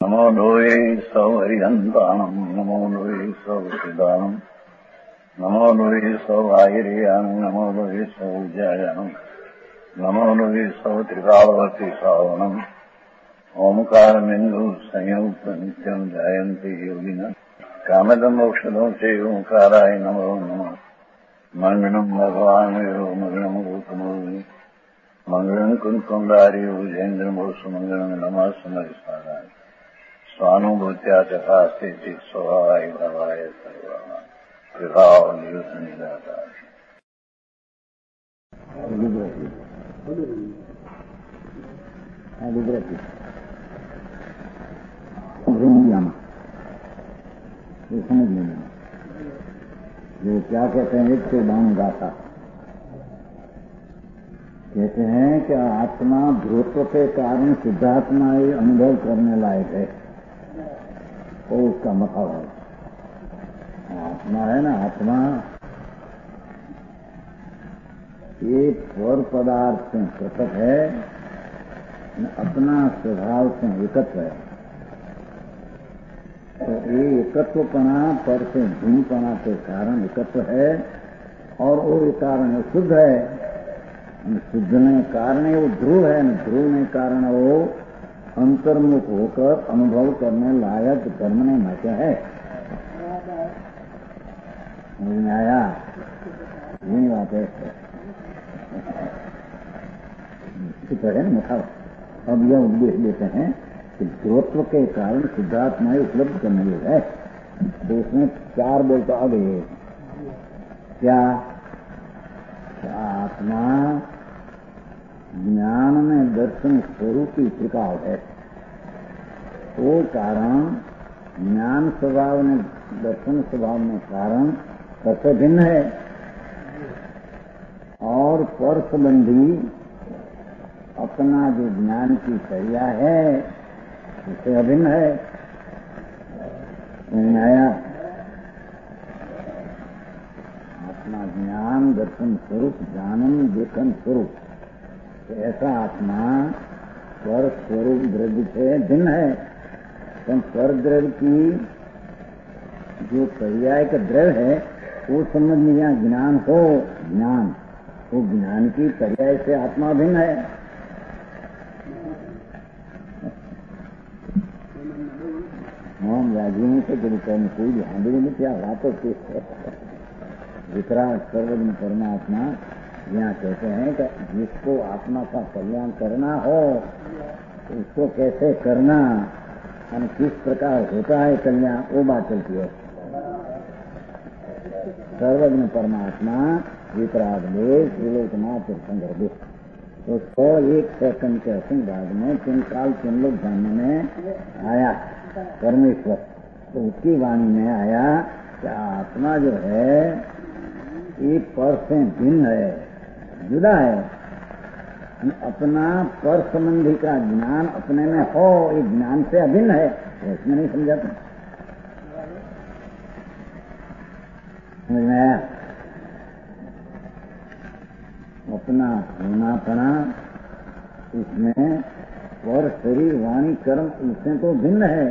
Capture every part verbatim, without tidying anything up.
नमो लोये सौहरिहन्ताणम् नमो लोये सौहृदानम् नमो लोये सौभागिर्यानम् नमो लोये सौजायानम् नमो लोये सौत्रिकावती सावनम् ओंकारमिन्दु संयुक्त नित्यम् जायन्ति योगिनः कामदम् मोक्षदम् च ओंकाराय नमो नमः मङ्गलम् भगवान् वीरो मङ्गलम् रूपमोहि मङ्गलम् कुन्कुण्डारि भुजेन्द्रमोसु मङ्गलम् नमः समरिसाराय स्वानुभूत्या तथा स्थिति स्वभावाय भवाय सर्वाः विभाव नियुक्त निराकार ये समझ लेना जो क्या कहते हैं एक तो बाण गाता कहते हैं कि आत्मा ध्रुव के कारण सिद्धात्मा ही अनुभव करने लायक है वो उसका मतलब है। आत्मा है ना, आत्मा एक स्वर पदार्थ से पृथक है, अपना स्वभाव से एकत्व है। तो ये एकत्वपना पर से भिन्नपना के कारण एकत्व है और वो कारण शुद्ध है। शुद्ध ने कारण वो ध्रुव है, ध्रुव ने कारण वो अंतर्मुख होकर अनुभव करने लायक धर्म ने माचा है। समझ में आया? यही बात है। ठीक है ना मतलब। अब यह उपदेश देते हैं कि ध्रुवत्व के कारण सिद्धात्मा उपलब्ध करने लगे है। तो इसमें चार बोलता अब क्या आत्मा ज्ञान में दर्शन स्वरूपी त्रिकाल है। वो कारण ज्ञान स्वभाव में दर्शन स्वभाव में कारण सबसे भिन्न है और पर संबंधी अपना जो ज्ञान की क्रिया है उससे अभिन्न है। आया अपना ज्ञान दर्शन स्वरूप जानन देखन स्वरूप ऐसा आत्मा स्वर स्वरूप द्रव्य से भिन्न है। तो स्वर द्रव्य की जो पर्याय का द्रव्य है वो समझ में यहाँ ज्ञान हो, ज्ञान वो ज्ञान की पर्याय से आत्मा भिन्न है। हम राजीव से गुरु कहने कोई ध्यान भी नहीं क्या बातों के वितराग सर्वज्ञ परमात्मा यहाँ कहते हैं कि जिसको आत्मा का कल्याण करना हो तो उसको कैसे करना और किस प्रकार होता है कल्याण वो बात चलती है। सर्वज्ञ परमात्मा वितराग में त्रिलोकनाथ संदर्भ तो सौ एक सेकंड के बाद में तीन काल तीन लोग जानने में आया परमेश्वर। तो उसकी वाणी में आया कि आत्मा जो है एक पर से भिन्न है, जुदा है। अपना पर संबंधी का ज्ञान अपने में हो, ये ज्ञान से अभिन्न है। इसमें नहीं समझाते। समझ में आया? अपना होनापना इसमें और शरीर वाणी कर्म उससे तो भिन्न है।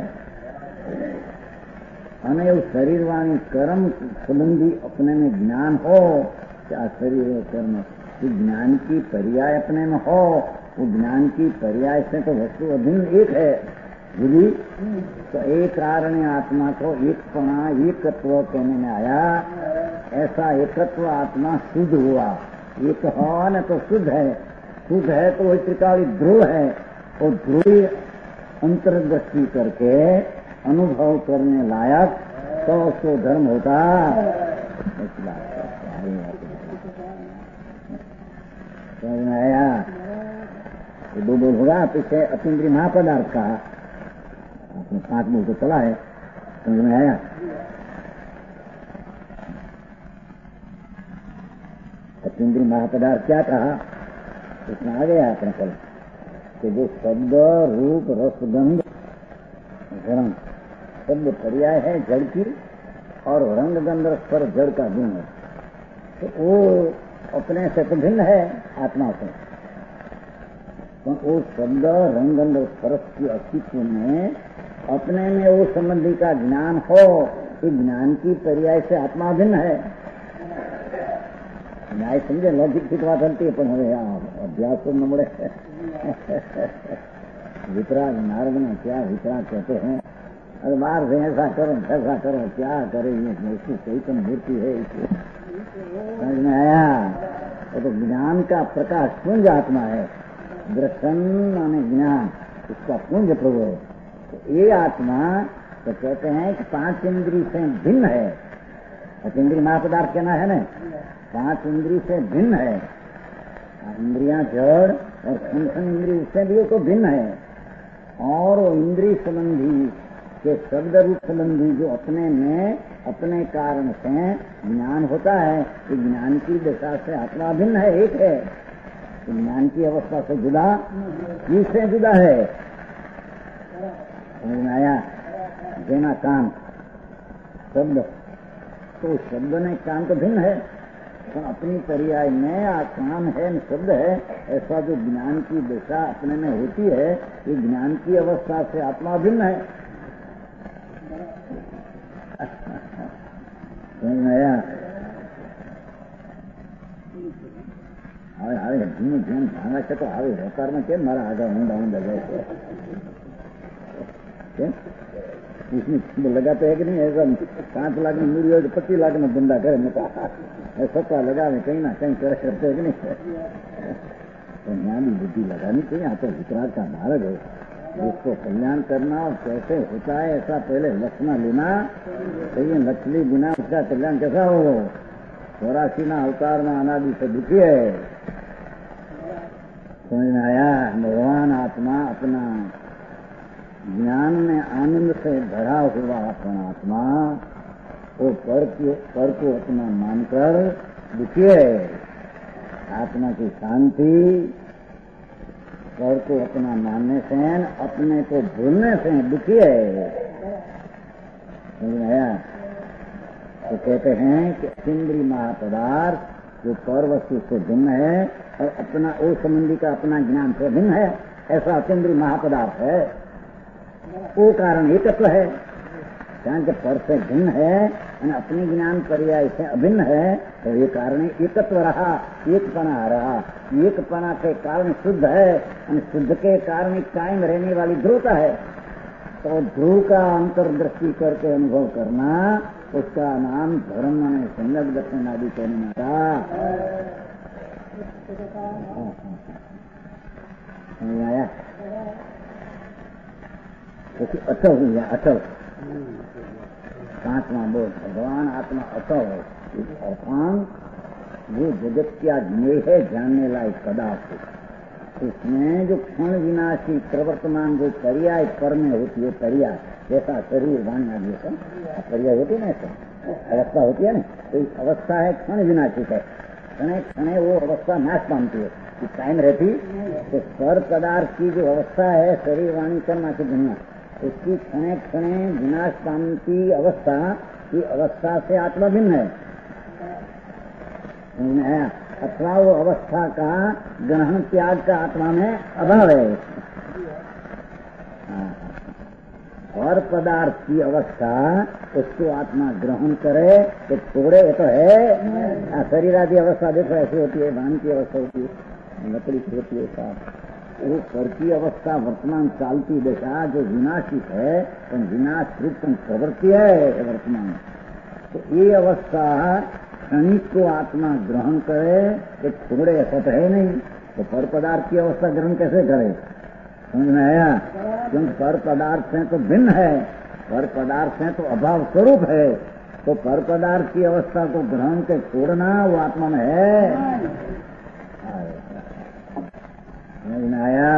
अने उस शरीर वाणी कर्म संबंधी अपने में ज्ञान हो, क्या शरीर कर्म ज्ञान की पर्याय अपने में हो, वो ज्ञान की पर्याय से तो वस्तु अभिन्न एक है। बुझी? तो एक कारण आत्मा को एकपणा एकत्व कहने में आया। ऐसा एकत्व आत्मा शुद्ध हुआ। एक हो न तो शुद्ध है, शुद्ध है तो वही त्रिकाली ध्रुव है। और ध्रुव अंतर्दृष्टि करके अनुभव करने लायक तो उसको धर्म होता। समझ में आया? ये दो बोल होगा पीछे अतीन्द्रिय महापदार्थ का आपने पांच बोल तो चला है। समझ में आया? अतीन्द्रिय महापदार्थ क्या कहा उसमें आ गया अपने कल कि जो शब्द रूप रस गंध रंग शब्द पर्याय है जड़ की और रंग गंध पर जड़ का गुण है। तो वो अपने से तो भिन्न है आत्मा से। तो वो शब्द रंग गंध स्पर्श की अस्तित्व में अपने में वो संबंधी का ज्ञान हो, ये ज्ञान की पर्याय से आत्मा भिन्न है। न्याय समझे, लौकिक की बात हलती है, पर हमें अभ्यास तो नमड़े वितराग नारद ने क्या वितराग कहते हैं, अरे बाहर से ऐसा करो ऐसा करो, क्या करे, इसकी चैतन्य मूर्ति है, इसको समझ में आया। वो तो ज्ञान का प्रकाश पुंज आत्मा है, दर्शन माने ज्ञान, इसका पुंज प्रभु है। तो ये आत्मा तो कहते हैं कि पांच इंद्रिय से भिन्न है। पांच इंद्रिय महापदार्थ कहना है ना, पांच इंद्रिय से भिन्न है। इंद्रियां जड़ और खन इंद्रिय उससे भी तो भिन्न है। और वो इंद्रिय संबंधी के शब्द रूप संबंधी जो अपने में अपने कारण से ज्ञान होता है, कि ज्ञान की दशा से आत्मा भिन्न है, एक है। तो ज्ञान की अवस्था से जुदा, किससे जुदा है? समझ में आया? देना कान शब्द, तो शब्द ने कान तो भिन्न है, तो अपनी पर्याय में आ कान है, शब्द है। ऐसा जो ज्ञान की दशा अपने में होती है, ये ज्ञान की अवस्था से आत्मा भिन्न है। समझ में आया? હવે હવે ધીમે ધીમે ભાંગા છે તો હવે વેપારમાં કેમ મારા આગળ ઊંડા ઊંડા જાય છે? કેમ इसमें लगाते है कि नहीं? ऐसा पांच लाख में मूड़ी हो तो पच्चीस लाख में धंधा करे, सत्ता लगावे कहीं ना कहीं करे, करते है कि नहीं? तो यहाँ भी बुद्धि लगानी चाहिए। यहाँ तो वितराग का मार्ग है, उसको कल्याण करना और कैसे होता है ऐसा पहले लक्षण लेना चाहिए। लक्ष्मी बिना उसका कल्याण कैसा हो? चौरासी ना अवतार में अनादि से दुखी है। समझ में आया? भगवान आत्मा अपना ज्ञान में आनंद से भरा हुआ अपना आत्मा, वो पर पर को अपना मानकर दुखी है। आत्मा की शांति पर को अपना मानने से, अपने को भूलने से दुखी है। समझ में आया? तो कहते हैं कि इंद्रिय महापदार्थ जो पर वस्तु से भिन्न है और अपना वो संबंधी का अपना ज्ञान से भिन्न है, ऐसा अतीन्द्रिय महापदार्थ है। वो कारण एकत्व है, कारण के पर से भिन्न है और अपने ज्ञान पर्याय से अभिन्न है, तो ये कारण एकत्व रहा, एकपना रहा। एकपना के कारण शुद्ध है और शुद्ध के कारण कायम रहने वाली ध्रुवता है। तो ध्रुव का अंतर्दृष्टि करके अनुभव करना, उसका नाम धर्म में संगत दर्शन आदि कहने का। समझ आया? अटल हुई है, अटल पांचवा बोल, भगवान आत्मा अटल है। अर्थान वो जगत क्या ज्ञेय है, जानने लायक पदार्थ, इसमें जो क्षण विनाशी प्रवर्तमान जो पर्याय पर में होती है, पर्याय जैसा शरीर वाणी आदि का पर्याय होती है ना, ऐसा अवस्था होती है ना, तो अवस्था है क्षण विनाशी है। क्षणे क्षणे वो अवस्था नाश पाती है, कायम रहती। तो पर पदार्थ की जो अवस्था है, शरीर वाणी कर्म की दुनिया, उसकी क्षणे क्षणे विनाश पाती अवस्था की अवस्था से आत्मा भिन्न है। अथवा वो अवस्था का ग्रहण त्याग का आत्मा में अभाव है। और पदार्थ की अवस्था उसको आत्मा ग्रहण करे तो छोड़े, तो है शरीर आदि अवस्था देखो ऐसी होती है, भान की अवस्था होती है, लकड़ी की होती है, साफ वो पर की अवस्था वर्तमान चालती दशा जो विनाशित है, तो विनाश रूप प्रवृत्ति है वर्तमान। तो ये अवस्था क्षणिक को आत्मा ग्रहण करे तो छोड़े, ऐसा तो है नहीं। तो पर पदार्थ की अवस्था ग्रहण कैसे करे? समझ में आया? क्योंकि पर पदार्थ से तो भिन्न है, पर पदार्थ से तो अभाव स्वरूप है। तो पर पदार्थ की अवस्था को ग्रहण के छोड़ना वो आत्मा में है। समझ में आया?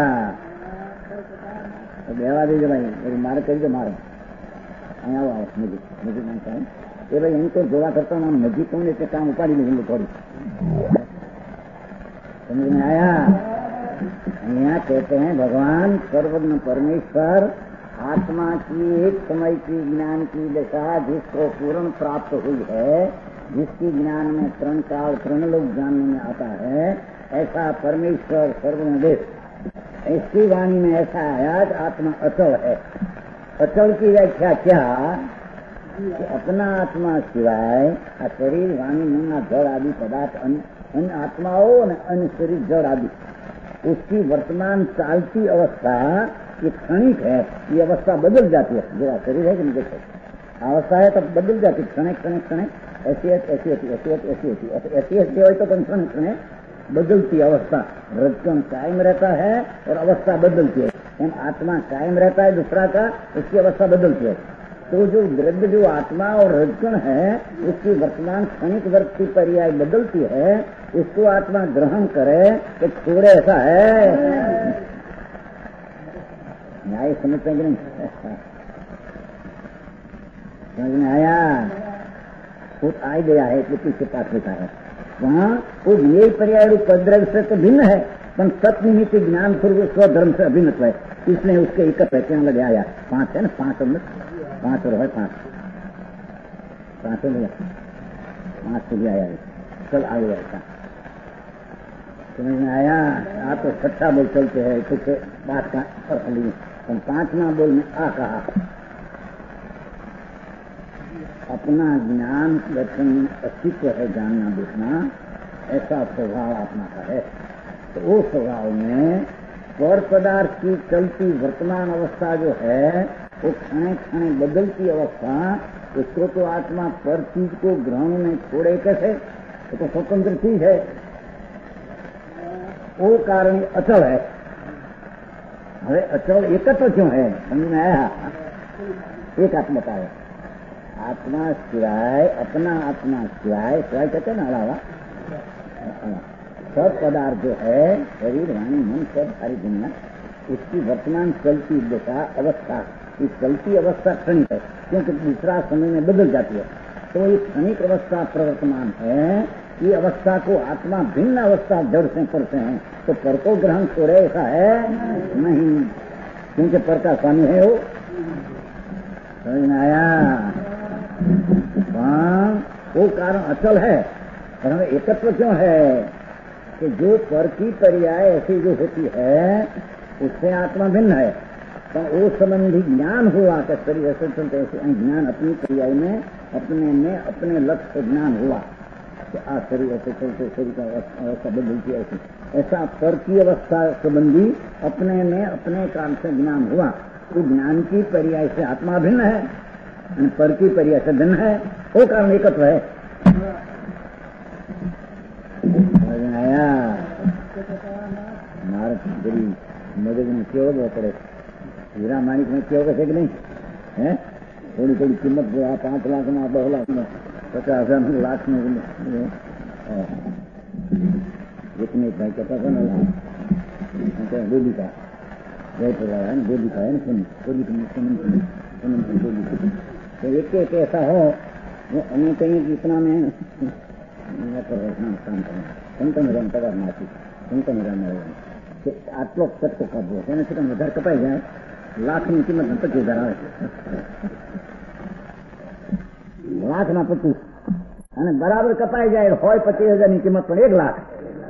तो देवा दीजिए भाई, मेरी मारे करिए मारे आया हुआ मुझे मुझे मानता है ये भाई, इनको जोड़ा करता हूँ नजीक कौन लेते काम उपाड़ी लेंगे थोड़ी। समझ में आया? यहाँ कहते हैं भगवान सर्वज्ञ परमेश्वर आत्मा की एक समय की ज्ञान की दशा जिसको पूर्ण प्राप्त हुई है, जिसकी ज्ञान में तृण काल तृण लोग जानने में आता है, ऐसा परमेश्वर सर्वज्ञ देश। इसकी वाणी में ऐसा आया आत्मा अचल है। अचल की व्याख्या क्या कि अपना आत्मा सिवाय आ शरीर वाणी मन जड़ आदि पदार्थ अन्य आत्माओं और अन्य शरीर जड़ आदि उसकी वर्तमान चालती अवस्था ये क्षणिक है। ये अवस्था बदल जाती है। जो शरीर है कि नहीं देखो अवस्था है तब बदल जाती है। क्षण क्षण क्षण ऐसी ऐसी होती ऐसी होती ऐसी होती ऐसी ऐसी हो तो क्षण क्षण बदलती अवस्था। रजकण कायम रहता है और अवस्था बदलती है। एम आत्मा कायम रहता है दूसरा का, उसकी अवस्था बदलती है। तो जो द्रव्य जो आत्मा और रजकण है उसकी वर्तमान क्षणिक वृत्ति पर्याय बदलती है। उसको आत्मा ग्रहण करे कि छोड़े, ऐसा है। न्याय समझते हैं कि नहीं? समझ में आया? खुद आ गया है इसलिए पीछे पास लिखा है वहाँ वो ये पर्याय रूप द्रव्य से तो भिन्न है, पर सत्निमित्त ज्ञान स्वरूप स्वधर्म से अभिन्न है। इसलिए उसके एक कहते लगे आया पांच है ना, पांच अंदर पांच और है पांच पांच हो पांच से भी आया है। कल आ गया था, समझ में आया? आप तो छठा बोल चलते हैं कुछ बात का अर्थ लिए, पांचवा बोल में आ कहा अपना ज्ञान दर्शन अस्तित्व है, जानना देखना, ऐसा स्वभाव आत्मा का है। तो वो स्वभाव में पर पदार्थ की चलती वर्तमान अवस्था जो है वो क्षण क्षण बदलती अवस्था, उसको तो आत्मा पर चीज को ग्रहण में छोड़े कैसे? वो तो स्वतंत्र चीज है। वो कारण अचल है। अरे अचल एकत्व क्यों है? समझ में आया? एक आत्मा बताया आत्मा सिवाय, अपना आत्मा सिवाय, सिवाय कहते ना अलावा सब पदार्थ जो है शरीर वाणी मन सब सारी दुनिया उसकी वर्तमान चलती दशा अवस्था, ये चलती अवस्था क्षणिक है क्योंकि दूसरा समय में बदल जाती है। तो ये क्षणिक अवस्था प्रवर्तमान है। ये अवस्था को आत्मा भिन्न अवस्था जड़ से करते हैं। तो पर को ग्रहण छोड़े ऐसा है नहीं, क्योंकि पर का स्वामी है वो। समझ में आया? वो कारण अचल है, पर हमें एकत्व क्यों है कि जो पर की पर्याय ऐसी जो होती है उससे आत्मा भिन्न है। तो वो संबंधी ज्ञान हुआ कि शरीर ऐसे चलते ऐसे ज्ञान अपनी पर्याय में अपने में अपने लक्ष्य ज्ञान हुआ कि आ शरीर ऐसे चलते शरीर का अवस्था बदलती है ऐसी, ऐसा पर की अवस्था संबंधी अपने में अपने कारण से ज्ञान हुआ। वो ज्ञान की पर्याय से आत्मा भिन्न है, पर की पर्याय से भिन्न है। वो कारण एकत्व है। आया मार्ग मदद में क्यों पड़े हीरा माणिक में क्यों कैसे कि नहीं है? थोड़ी थोड़ी कीमत जो है पांच लाख में दो लाख में पचास हजार लाख में जितने भाई कहता था ना बोली का जयपुर है ना, बोली का है ना, सुन बोली सुन बोली तो एक एक ऐसा हो वो अन्य कहीं जितना में काम करना संत निरम पगार नाची संत निरम आटलो कटको काढो તેને શું વધારે કપાઈ જાય લાખની કિંમત પચીસ હજાર આવે લાખના પચીસ અને બરાબર કપાઈ જાય હોય પચીસ હજારની કિંમત પણ એક લાખ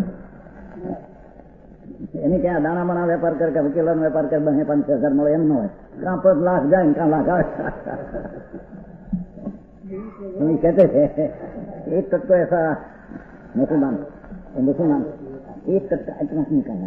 એની ક્યાં દાણા બાણા વેપાર કરે કે વકીલોનો વેપાર કરે બને પાંચ હજાર મળે એમ ન હોય કાં પાંચ લાખ જાય ને કાં લાખ આવે कहते थे एक तक तो ऐसा मुसलमान मुसलमान एक तक का इतना निकालना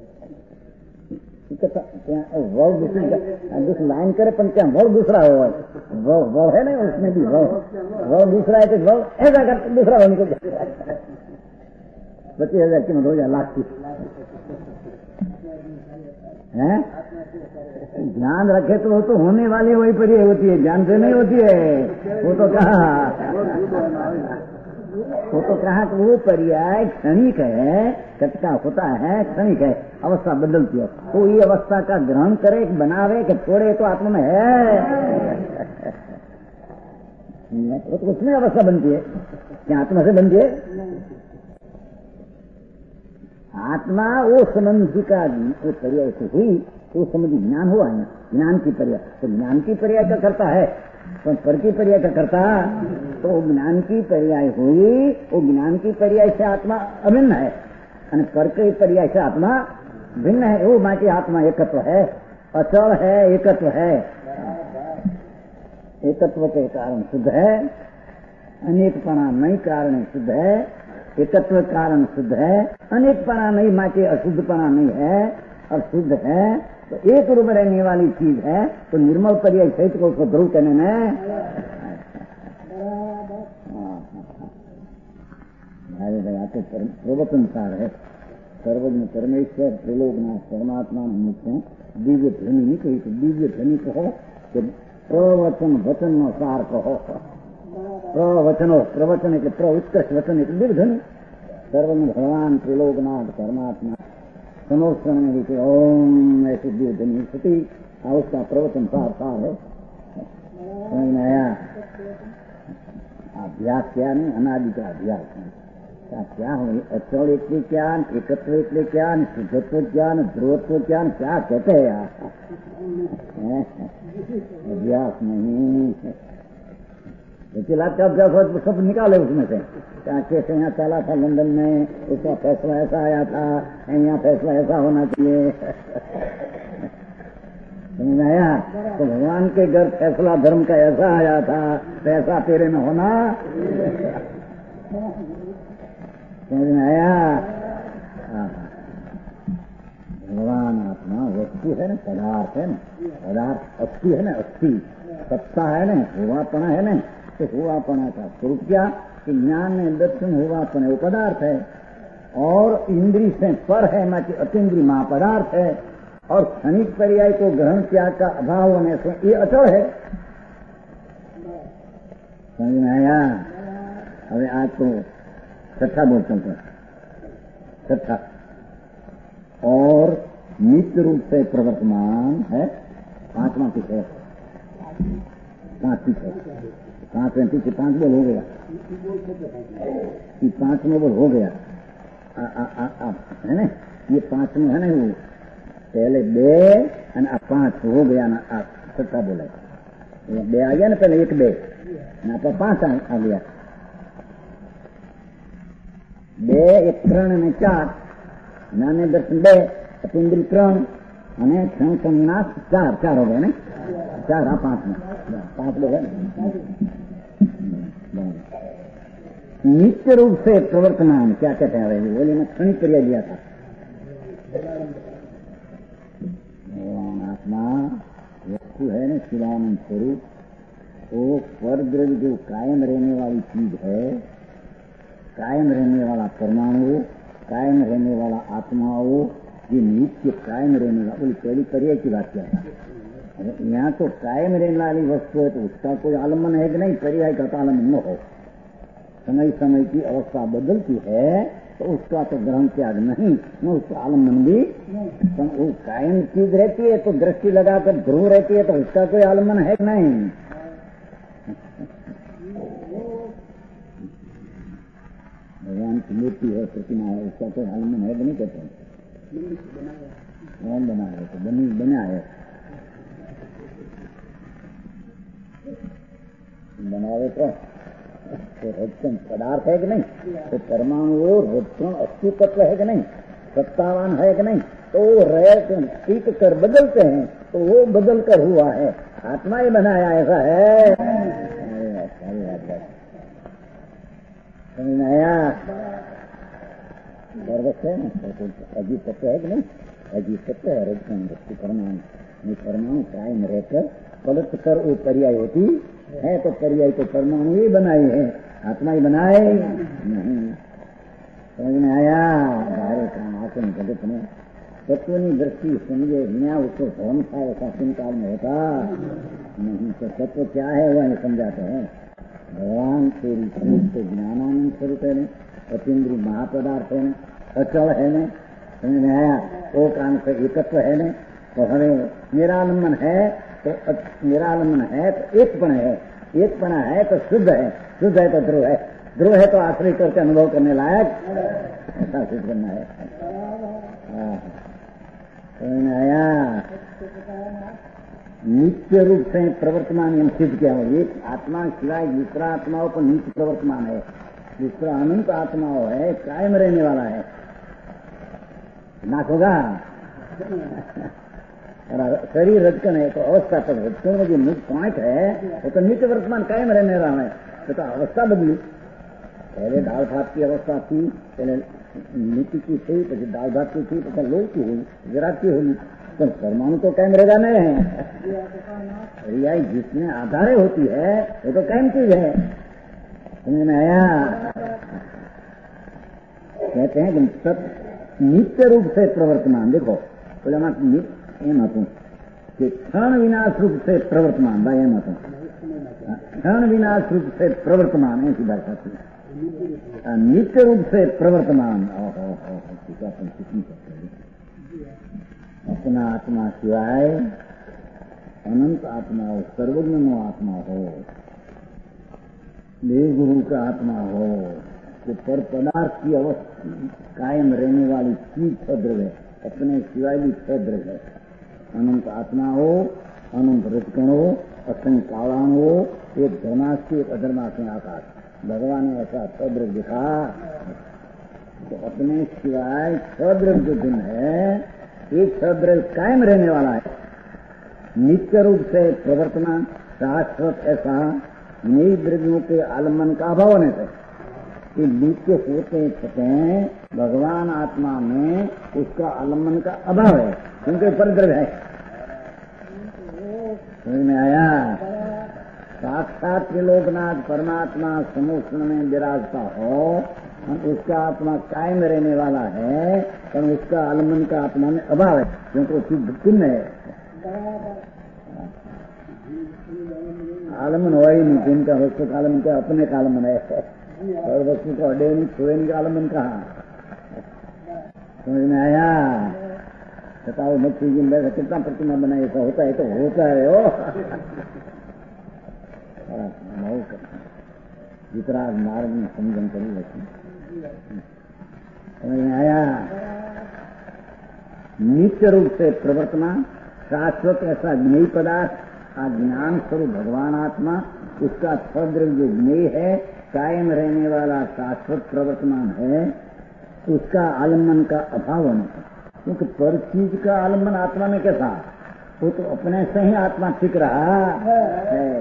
वह दूसरी लाइन करे पर क्या वह दूसरा हो वह है ना उसमें भी वह वह दूसरा है तो वह ऐसा करके दूसरा वह निकल जाए पच्चीस हजार कीमत हो जाए लाख की है। ध्यान रखे तो वो तो होने वाली वही पर्याय होती है, ज्ञान से नहीं होती है। वो तो कहा वो तो कहा कि वो पर्याय क्षणिक है, कटका होता है क्षणिक है, अवस्था बदलती है। तो ये अवस्था का ग्रहण करे बनावे कि छोड़े तो आत्मा में है। वो तो उसमें अवस्था बनती है, क्या आत्मा से बनती है? आत्मा वो संबंधी का वो पर्याय से हुई तो संबंधी ज्ञान हुआ है, ज्ञान की पर्याय। तो ज्ञान की पर्याय का करता है तो पर की पर्याय का करता, तो ज्ञान की पर्याय हुई, वो ज्ञान की पर्याय से आत्मा अभिन्न है और पर की पर्याय से आत्मा भिन्न है। वो बाकी आत्मा एकत्व है, अचल है, एकत्व है। एकत्व के कारण शुद्ध है, अनेकपना नहीं कारण शुद्ध है, एकत्व कारण शुद्ध है, अनेकपना नहीं माँ के अशुद्धपना नहीं है, और शुद्ध है तो एक रूप रहने वाली चीज है, तो निर्मल पर्याय सहित को उसको ध्रुव कहने में भाई भैया तो प्रवचनकार है। सर्वज्ञ परमेश्वर त्रिलोकनाथ परमात्मा मुख्य दिव्य ध्वनि नहीं कही तो दिव्य ध्वनि कहो कि प्रवचन वचन नो सार कहो। प्रवचनो प्रवचन के प्र उत्कृष्ट वचन एक दिव्य ध्वनि। सर्वज्ञ भगवान त्रिलोकनाथ परमात्मा समोत्सव में लिखे ओम ऐसी दिव्य ध्वनि स्थिति उसका प्रवचन सार सार है। समझ में आया? अभ्यास क्या नहीं, अनादि का अभ्यास नहीं। क्या क्या हो अचल इतने ज्ञान, एकत्व इतने ज्ञान, शुद्धत्व ज्ञान, ध्रुवत्व ज्ञान, क्या कहते हैं यार? अभ्यास नहीं। चिल्लाते अभ्यास हो तो सब निकाले उसमें से। क्या कैसे यहाँ चला था लंदन में, उसका फैसला ऐसा आया था, यहाँ फैसला ऐसा होना चाहिए। समझ आया? तो भगवान के घर फैसला धर्म का ऐसा आया था, तो ऐसा तेरे में होना। समझ में आया? भगवान आत्मा वस्तु है ना, पदार्थ है ना, पदार्थ अस्थि है ना, अस्थि सत्ता है ना, हुआपना है ना, तो हुआपना का स्वरूप क्या कि ज्ञान में दर्शन हुआपना वो पदार्थ है, और इंद्री से पर है ना कि अतीन्द्रिय महापदार्थ है, और क्षणिक पर्याय को ग्रहण त्याग का अभाव होने से ये अचल है। समझ में आया? अभी आज तो छठा बोलते हैं, छठा और नित्य रूप से प्रवर्तमान है। पांचवा पीछे पांच पीछे पांच में पीछे पांच बोल हो गया, ये पांच में बोल हो गया आ, आ, आ, आ, है ना, ये पांच में है ना, वो पहले बे और पांच हो गया ना, छठा बोला बे आ गया ना, पहले एक बे ना पर पांच आ गया, બે એક ત્રણ અને ચાર નાને દર્શન બે અતિન્દ્રિય ત્રણ અને ક્ષણ સંન્યાસ ચાર ચાર हो गए ना, चार हाँ पांच में पांच लोग है। नित्य रूप से प्रवर्तमान क्या कहते हैं? बोले मैं क्षणिक क्रिया लिया था। भगवान आत्मा वस्तु है ना, शिवानंद स्वरूप, वो परद्रव्य जो कायम रहने वाली चीज है, कायम रहने वाला परमाणु, कायम रहने वाला आत्माओं, ये नित्य कायम रहने वाला, बोली पहली पर्याय की बात क्या है? यहाँ तो कायम रहने वाली वस्तु है तो उसका कोई आलम्बन है कि नहीं? पर्याय का तो आलम्बन न हो। समय समय की अवस्था बदलती है तो उसका तो ग्रहण त्याग नहीं, न उसका आलम्बन भी। तो वो कायम चीज रहती है तो दृष्टि लगाकर ध्रुव रहती है तो उसका कोई आलम्बन है कि नहीं? भगवान की मूर्ति है, प्रतिमा है, उसका कोई आलम्बन है कि नहीं? कहते हैं कौन बना है? तो बनी बना है, बनावे तो रजकण पदार्थ है कि नहीं? तो परमाणु रजकण अस्तित्व है कि नहीं? सत्तावान है कि नहीं? तो वो रह पीट कर बदलते हैं तो वो बदल कर हुआ है, आत्मा ही बनाया ऐसा है। समझ में आया? गर्वस है ना, अजीब तत्व है कि नहीं? अजीब तत्व है रजकण वस्तु परमाणु। परमाणु कायम रहकर पलट कर वो पर्याय होती है, तो पर्याय को परमाणु ही बनाए है, आत्मा ही बनाए नहीं। समझ में आया? बाहर काम आसन जगत में तत्वनी दृष्टि समझे बिना उसको भ्रम था ऐसा किन काल में होता नहीं। तो तत्व क्या है वह समझाते हैं। भगवान तेरी स्वरूप से ज्ञानानंद स्वरूप है, अतीन्द्रिय महापदार्थ है, अचल है न। समझ में आया? वो काम से एकत्व है न। तो हमें निरालंबन है तो निरालंबन है तो एकपण है, एकपणा है तो शुद्ध है, शुद्ध है तो ध्रुव है, ध्रुव है तो आश्रय करके अनुभव करने लायक ऐसा सिद्ध करना है। समझ में आया? नित्य रूप से प्रवर्तमान हम सिद्ध क्या हो? एक आत्मा सिवाय दूसरा आत्माओं पर नित्य प्रवर्तमान है, दूसरा अनंत आत्माओं है, कायम रहने वाला है। नाश होगा और शरीर रजकन है तो अवस्था तक रजकन में जो मुख्य पॉइंट है वो तो नित्य वर्तमान कायम रहने रहा है। तो, तो अवस्था बदली, पहले दाल भात की अवस्था थी, पहले मिट्टी की थी, પછી दाल भात की थी, પછી लोह की हुई, विराट की हुई, तो परमाणु तो कायम रहेगा नहीं। रियाई जिसमें आधारे होती है वो तो कायम चीज है। समझ में आया? कहते हैं कि सब नित्य रूप से प्रवर्तमान, देखो बोले मैं एम હતું कि क्षण विनाश रूप से प्रवर्तमान, भाई एम હતું क्षण विनाश रूप से प्रवर्तमान, ऐसी भाषा थी। नित्य रूप से प्रवर्तमान, अपना आत्मा सिवाय अनंत आत्मा हो, सर्वज्ञ नो आत्मा हो, देव गुरु का आत्मा हो, तो पर पदार्थ की अवस्था कायम रहने वाली चीज छद्र है, अपने सिवाय भी छद्र है। अनंत आत्मा हो, अनंत रजकण हो, असंग कालान हो, एक धर्मास्ती एक अधर्मास्ती आकाश, भगवान ने ऐसा छद्र दिखा। तो अपने सिवाय छद्र जो दिन है, एक छद्र कायम रहने वाला है, नित्य रूप से प्रवर्तमान शाश्वत, ऐसा नई द्रव्यों के आलम्बन का अभाव होने से कि नित्य होते छते भगवान आत्मा में उसका आलम्बन का अभाव है, क्योंकि परद्रव्य है। समझ में आया? साक्षात त्रिलोकनाथ परमात्मा समुद्र में विराजता हो, उसका आत्मा कायम रहने वाला है, पर उसका आलम्बन का आत्मा में अभाव है, क्योंकि वो चीज भिन्न है। आलम्बन हो ही नहीं, जिनका वस्तु का आलम्बन क्या, अपने का आलम्बन है, और वस्तु का अडे नहीं छुए नहीं का आलम्बन कहा। समझ में आया? बताओ मच्छी जी में कितना प्रतिमा बनाए, ऐसा होता है तो होता है वो जितना मार्ग में समझन करी रखी। समझ में आया? नित्य रूप से प्रवर्तमान शाश्वत ऐसा ज्ञेय पदार्थ, ज्ञान स्वरूप भगवान आत्मा, उसका छद्र जो ज्ञेय है, कायम रहने वाला शाश्वत प्रवर्तमान है, उसका आलम्बन का अभाव होने से, क्योंकि पर चीज का आलम्बन आत्मा में कैसा, वो तो अपने से ही आत्मा टिक रहा है।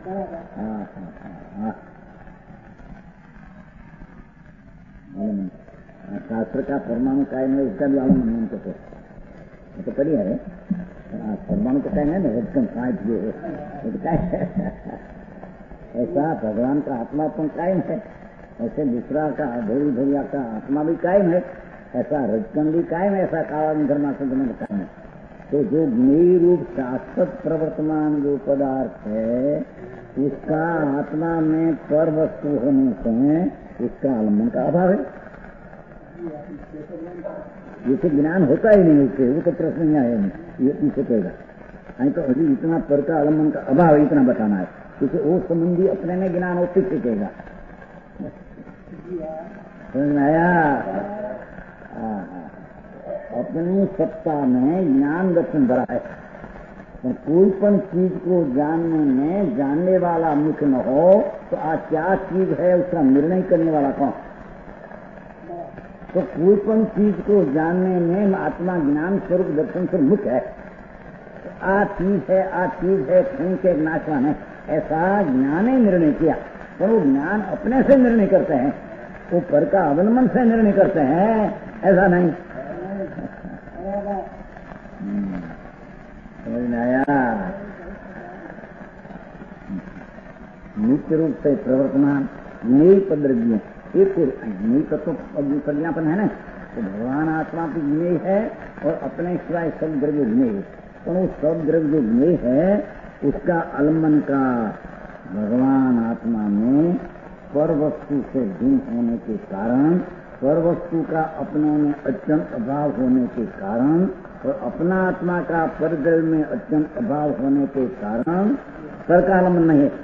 शास्त्र का परमाणु कायम है, उसका भी आलम्बन नहीं करते, तो पढ़ी है परमाणु का कायम है ना, एकदम पांच जो है ऐसा भगवान का आत्मा तो कायम है, ऐसे दूसरा का भोरी भैया का आत्मा भी कायम है, ऐसा रजकन भी कायम है, ऐसा काला धर्मासन में कायम है। तो जो ज्ञेय रूप शाश्वत प्रवर्तमान जो पदार्थ है, उसका आत्मा में पर वस्तु होने से उसका आलम्बन का अभाव है। जैसे ज्ञान होता ही नहीं उससे, वो तो प्रश्न नहीं आया नहीं, ये पीछे कहेगा नहीं तो अभी इतना पर का आलम्बन का अभाव इतना बताना है, क्योंकि वो संबंधी अपने में ज्ञान हो पीछे कहेगा। समझ में आया? अपनी सत्ता में ज्ञान दर्शन भरा है, तो कोई पण चीज को जानने में जानने वाला मुख्य न हो तो आज क्या चीज है उसका निर्णय करने वाला कौन? तो कोई पण चीज को जानने में आत्मा ज्ञान स्वरूप दर्शन से मुख्य है। आ चीज है, आ चीज है, खून के नाशवान है, ऐसा ज्ञान ही निर्णय किया, पर वो ज्ञान अपने से निर्णय करते हैं, वो पर का अवलंबन से निर्णय करते हैं, ऐसा नहीं। समझ में आया? नित्य रूप से प्रवर्तमान ज्ञेय पद्रव्यों, एक ज्ञेय तत्व प्रज्ञापन है ना, तो भगवान आत्मा की ज्ञेय है और अपने सिवाय सब द्रव्य ज्ञेय है, तो वो सब द्रव्य ज्ञेय है, उसका आलम्बन का भगवान आत्मा में पर वस्तु से भिन्न होने के कारण, पर वस्तु का अपने में अत्यंत अभाव होने के कारण और अपना आत्मा का परद्रव्य में अत्यंत अभाव होने के कारण पर का आलम्बन नहीं है।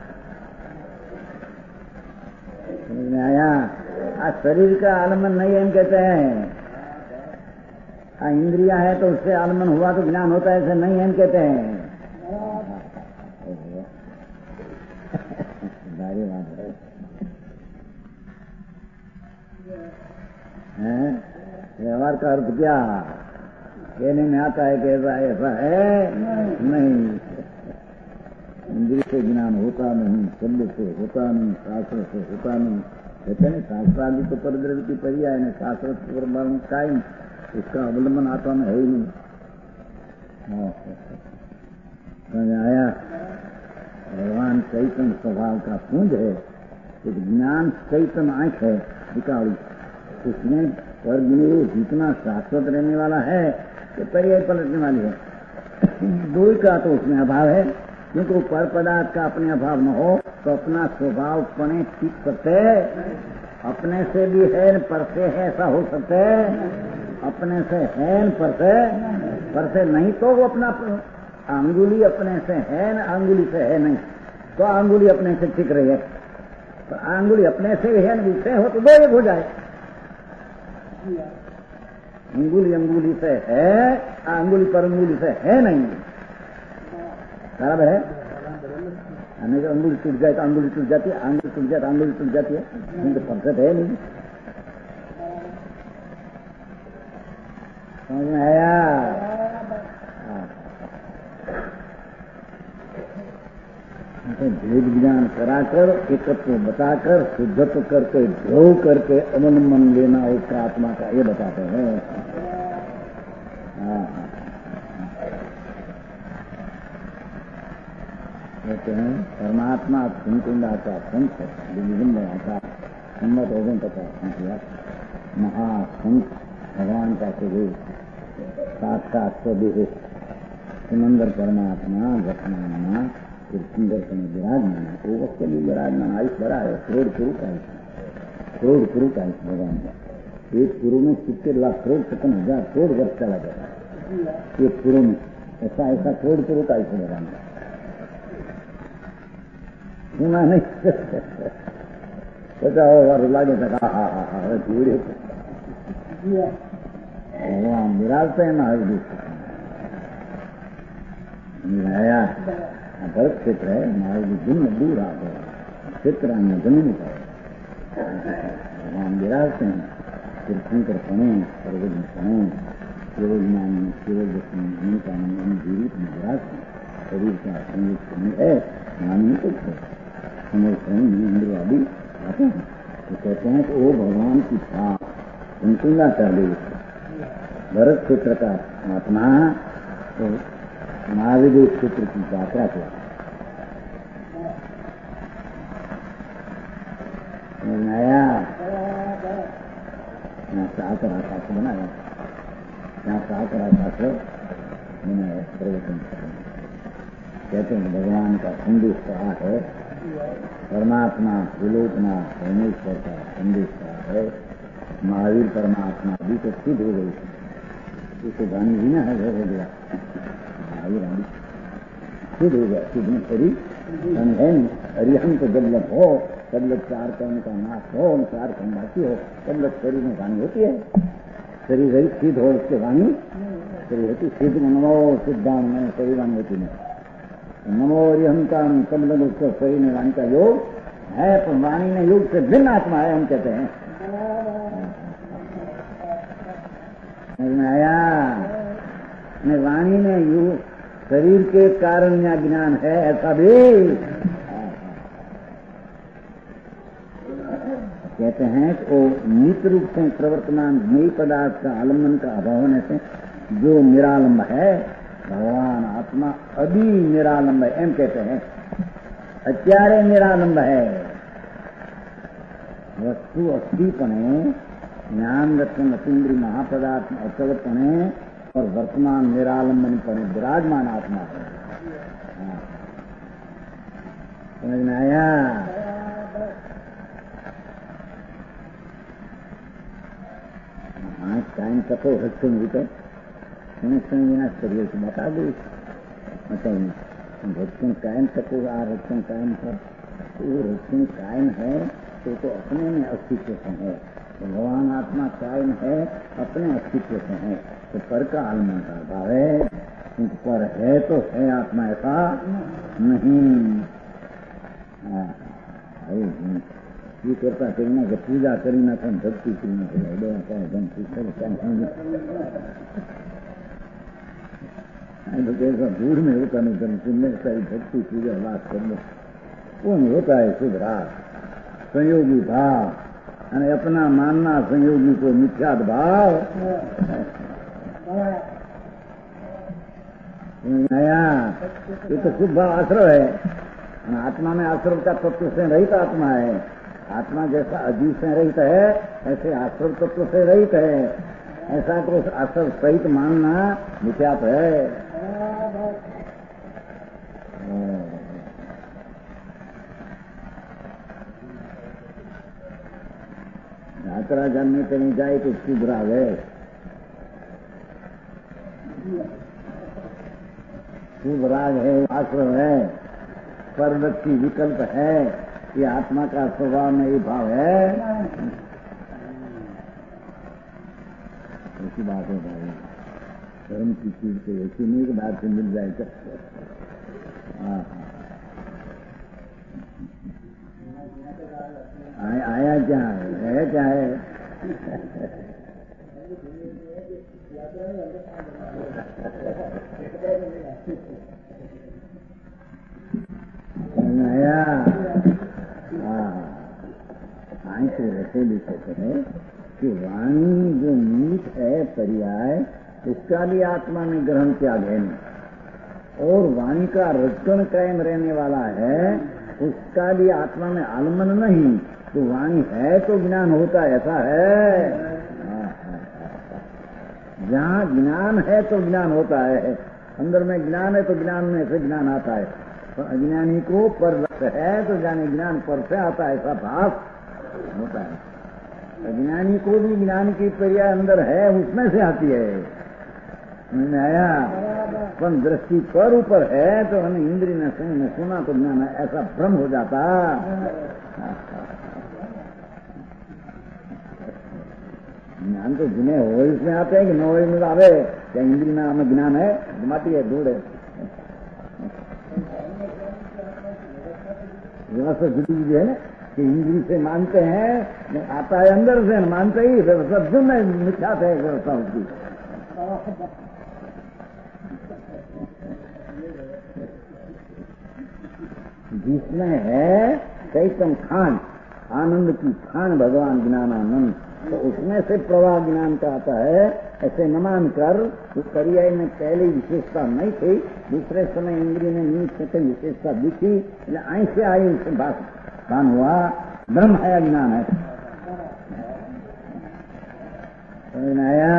समझ में आया? आज शरीर का आलम्बन नहीं है हम कहते हैं, आ इंद्रिया है तो उससे आलम्बन हुआ तो ज्ञान होता है, ऐसे नहीं है हम कहते हैं। व्यवहार का अर्थ क्या? कहने में आता है कि ऐसा ऐसा है नहीं। इंद्रिय से ज्ञान होता नहीं, शब्द से होता नहीं, शास्त्र से होता नहीं। कहते हैं शास्त्रादि तो परद्रव्य की पर्याय है, शास्त्र पर कायम, उसका अवलंबन आत्मा में है ही नहीं। समझ आया? भगवान चैतन्य स्वभाव का पुंज है, एक ज्ञान चैतन्य आंख है निकाली, उसमें पर जितना शाश्वत रहने वाला है तो पर्याय पलटने वाली है। दो का तो उसमें अभाव है, क्योंकि वो पर पदार्थ का अपने अभाव न हो तो अपना स्वभाव पने ठीक सकते है। अपने से भी है पर से है ऐसा हो सकता है, अपने से है पर से पर से नहीं तो वो अपना अंगुली अपने से है न अंगुली से है नहीं, तो अंगुली अपने से ठीक रही है। तो अंगुली अपने से है न से हो तो दो एक हो जाए। अंगुली अंगुली से है, अंगुली पर अंगुली से है नहीं, बराबर है। हमें जो अंगुली टूट जाए तो अंगुली टूट जाती है, अंगुली टूट जाए तो अंगुली टूट जाती है, तो परफेक्ट है नहीं। समझ में आया? भेद ज्ञान कराकर, एकत्व बताकर, शुद्धत्व करके, ध्रुव करके अवलंबन लेना उसका आत्मा का, ये बताते हैं। हाँ कहते हैं परमात्मा कुंकुंडाचा संत विभिन्नता सम्मत ओगन तथा संख्या महासंत भगवान का स्वरूप साक्षात स्वदेह सुनंदर परमात्मा घटना सुंदर समय विराजमान है। वो वक्त के लिए विराजमान आयुष बड़ा है, करोड़ करोड़ का आयुष, करोड़ करोड़ का आयुष भगवान का। एक पुरु में सितर लाख करोड़ छप्पन हजार करोड़ वर्ष चला गया एक पुरु में, ऐसा ऐसा करोड़ करोड़ का आयुष भगवान का। सुना नहीं पता हो लागे था हा हा हा पूरे भगवान विराजते हैं महावीर आया। भरत क्षेत्र है, महावीर दिन दूर आ गए, क्षेत्र आने जमीन पर भगवान विराजते हैं। फिर शंकर पणे सर्वज पणे केवल ज्ञान केवल दर्शन का जीवित में विराजते हैं। शरीर का संयुक्त नहीं है, ज्ञान नहीं कुछ है, इंद्र आदि आते हैं तो कहते हैं कि वो भगवान की छाप कुंकुंडा कर दे। भरत क्षेत्र का आत्मा तो महावीर क्षेत्र की यात्रा किया। आया यहाँ साकर आकाश बनाया, यहाँ साकर आकाश बनाया प्रवचन कहते हैं भगवान का संदेश कहा है। परमात्मा विलोकना परमेश्वर का संदेश कहा है। महावीर परमात्मा भी तो सिद्ध हो गई, उसको गानी भी ना है हो गया, महावीर आदि सिद्ध हो गया। सिद्ध में शरीर है नहीं, अरिहंत जब लग हो तब लग चार कर्म का नाश हो, चार कर्म बाकी हो तब लग शरीर में वाणी होती है। शरीर शरीर सिद्ध हो उसके वाणी शरीर होती, सिद्ध नमो सिद्धांत में शरीर वाणी होती नहीं। नमो अरिहंता तब लग उसको शरीर में वाणी का योग है, पर वाणी में योग से भिन्न आत्मा है हम कहते हैं। आया वाणी में योग शरीर के कारण या ज्ञान है, ऐसा भी कहते हैं कि वो नित्य रूप से प्रवर्तमान नई पदार्थ का आलम्बन का अभाव होने से जो निरालंब है भगवान आत्मा अभी निरालंब है एम कहते हैं। अत्यारे निरालंब है, वस्तु अस्थिपणे ज्ञान रत्न अतीन्द्रिय महापदार्थ अचलपणे और वर्तमान निरालंबन पर विराजमान आत्मा है। समझ में आया? हाँ टाइम तको हस्म रूपे संरक्षण विना शरीर को बता दो बताइए। रक्षण कायम तको आ रक्षण कायम पर वो रक्षण कायम है तो, तो अपने में अस्तित्व से है। भगवान आत्मा कायम है अपने अस्तित्व से है, तो पर का आलम्बन का भाव है, क्योंकि पर है तो है आत्मा ऐसा नहीं। ये करता करना कि पूजा करना था भक्ति करना तो कैसा दूर में होता नहीं, तुम सुनने सारी भक्ति पूजा वास कर लो, कौन होता है शुभ राग संयोगी भाव, અને अपना मानना संयोगी को मिथ्यात भाव। नया ये तो शुभ भाव आश्रव है, आत्मा में आश्रव का तत्व से रहित आत्मा है। आत्मा जैसा अजीव से रहित है ऐसे आश्रव तत्व से रहित है, ऐसा तो आश्रव सहित मानना मिथ्यात है। यात्रा जानने कहीं जाए तो शुभ राग है, शुभ राग है, आश्रव है, परवृत्ति विकल्प है, ये आत्मा का स्वभाव में ये भाव है। ऐसी बात है भाई, धर्म की चीज को ऐसी नहीं कि बात से मिल जाए। हाँ आया, आया क्या है, है क्या है? आया हाँ आई तो ऐसे लिखते हैं कि वाणी जो मीठ है पर्याय, उसका भी आत्मा में ग्रहण त्याग है नहीं, और वाणी का रक्षण कायम रहने वाला है, उसका भी आत्मा में आलमन नहीं। तो वाणी है तो ज्ञान होता है, ऐसा है। जहाँ ज्ञान है तो ज्ञान होता है, अंदर में ज्ञान है तो ज्ञान में से ज्ञान आता है। तो अज्ञानी को पर है तो जाने ज्ञान पर से आता है, ऐसा भाव होता है। अज्ञानी को भी ज्ञान की पर्याय अंदर है, उसमें से आती है। आया पर दृष्टि पर ऊपर है तो हमें इंद्रिय ने सुना तो ज्ञान है, ऐसा भ्रम हो जाता। ज्ञान तो जिन्हें हो इसमें आते हैं कि न हो इसमें आवे, क्या इंद्रिय में हमें ज्ञान है, घुमाती है, दूर है। व्यवस्था जुड़ी हुई है ना कि इंद्रिय से मानते हैं, आता है अंदर से, मानते ही व्यवस्था जुड़ में मिथ्यात है व्यवस्था उसकी। जिसमें है चैतन्य खान, आनंद की खान भगवान ज्ञानानंद, तो उसमें से प्रवाह ज्ञान का आता है। ऐसे न मानकर उस पर्याय में पहले विशेषता नहीं थी, दूसरे समय इंद्रिय में नीच से विशेषता दिखी, ऐसे आई उससे भान हुआ, ब्रह्म है अज्ञान है। आया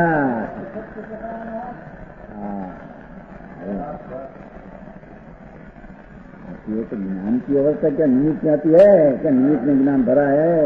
ये तो ज्ञान की अवस्था क्या निमित्त में आती है, क्या निमित्त में ज्ञान भरा है?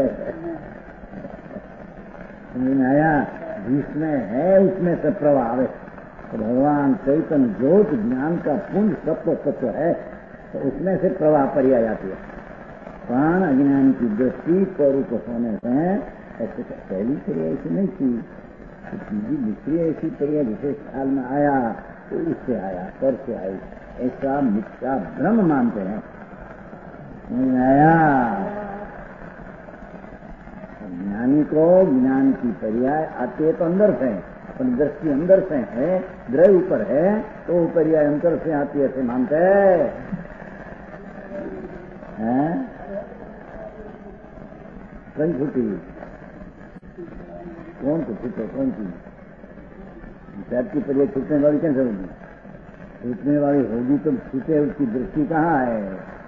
आया जिसमें है उसमें से प्रभाव है। तो भगवान चैतन्य ज्योत ज्ञान का पुंज सत्व तत्व है, तो उसमें से प्रवाह पर्याय आती है। प्राण अज्ञान की दृष्टि पर रूप होने से ऐसे पहली पर्याय ऐसी नहीं थी, तीसरी दूसरी ऐसी पर्याय विशेष काल में आया तो इससे आया, कर से आई, ऐसा मिथ्या भ्रम मानते हैं। आया ज्ञानी को ज्ञान की पर्याय आती है तो अंदर से, पर दृष्टि अंदर से है, ग्रह ऊपर है, तो पर्याय अंतर से आती है, ऐसे मानते हैं। कहीं छुट्टी कौन को छूटे, कौन सी शायद की पर्याय छूटने वाली कैसे होगी? छूटने वाली होगी तो छूटे, उसकी दृष्टि कहाँ है?